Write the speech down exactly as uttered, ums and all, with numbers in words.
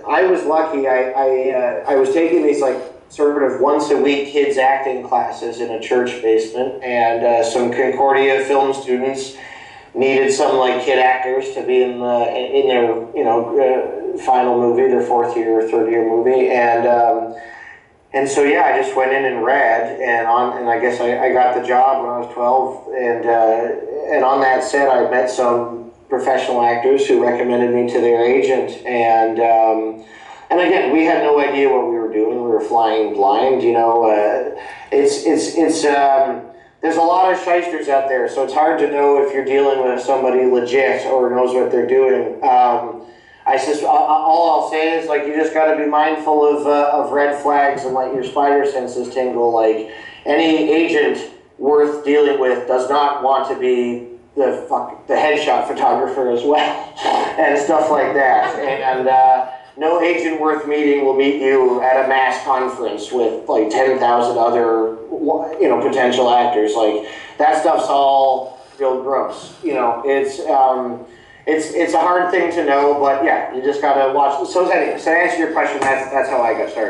I was lucky. I I, uh, I was taking these like sort of once a week kids acting classes in a church basement, and uh, some Concordia film students needed some like kid actors to be in the in their you know uh, final movie, their fourth year or third year movie, and um, and so yeah, I just went in and read, and on and I guess I, I got the job when I was twelve, and uh, and on that set I met some professional actors who recommended me to their agent, and um, and again, we had no idea what we were doing. We were flying blind, you know. Uh, it's it's it's. Um, There's a lot of shysters out there, so it's hard to know if you're dealing with somebody legit or knows what they're doing. Um, I just, all I'll say is, like, you just got to be mindful of uh, of red flags and let your spider senses tingle. Like, any agent worth dealing with does not want to be the fuck, the headshot photographer as well, and stuff like that. And uh, no agent worth meeting will meet you at a mass conference with like ten thousand other, you know, potential actors. Like, that stuff's all real gross. You know, it's um, it's it's a hard thing to know, but yeah, you just gotta watch. So anyway, so to answer your question, that's that's how I got started.